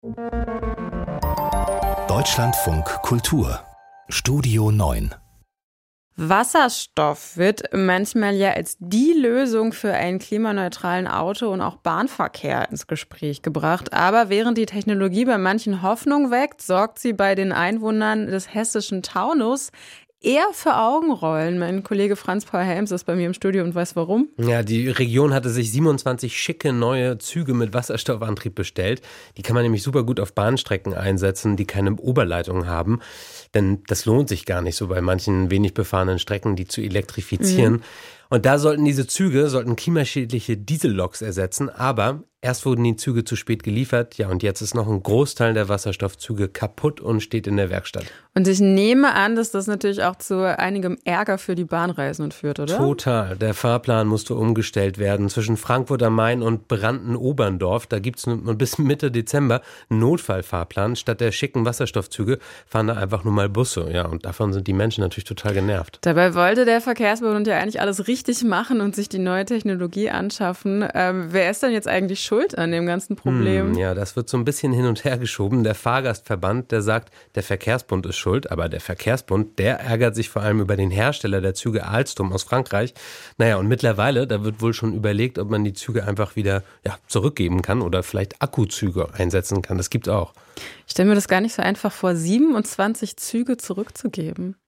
Deutschlandfunk Kultur Studio 9. Wasserstoff wird manchmal ja als die Lösung für einen klimaneutralen Auto- und auch Bahnverkehr ins Gespräch gebracht. Aber während die Technologie bei manchen Hoffnung weckt, sorgt sie bei den Einwohnern des hessischen Taunus eher für Augenrollen. Mein Kollege Franz-Paul Helms ist bei mir im Studio und weiß warum. Ja, die Region hatte sich 27 schicke neue Züge mit Wasserstoffantrieb bestellt. Die kann man nämlich super gut auf Bahnstrecken einsetzen, die keine Oberleitung haben. Denn das lohnt sich gar nicht so bei manchen wenig befahrenen Strecken, die zu elektrifizieren. Und da sollten diese Züge klimaschädliche Dieselloks ersetzen, aber erst wurden die Züge zu spät geliefert, ja, und jetzt ist noch ein Großteil der Wasserstoffzüge kaputt und steht in der Werkstatt. Und ich nehme an, dass das natürlich auch zu einigem Ärger für die Bahnreisenden führt, oder? Total. Der Fahrplan musste umgestellt werden zwischen Frankfurt am Main und Branden-Oberndorf. Da gibt es bis Mitte Dezember einen Notfallfahrplan. Statt der schicken Wasserstoffzüge fahren da einfach nur mal Busse. Ja, und davon sind die Menschen natürlich total genervt. Dabei wollte der Verkehrsbund ja eigentlich alles richtig machen und sich die neue Technologie anschaffen. Wer ist denn jetzt eigentlich schuld an dem ganzen Problem? Ja, das wird so ein bisschen hin und her geschoben. Der Fahrgastverband, der sagt, der Verkehrsbund ist schuld, aber der Verkehrsbund, der ärgert sich vor allem über den Hersteller der Züge Alstom aus Frankreich. Naja, und mittlerweile, da wird wohl schon überlegt, ob man die Züge einfach wieder zurückgeben kann oder vielleicht Akkuzüge einsetzen kann. Das gibt's auch. Ich stelle mir das gar nicht so einfach vor, 27 Züge zurückzugeben.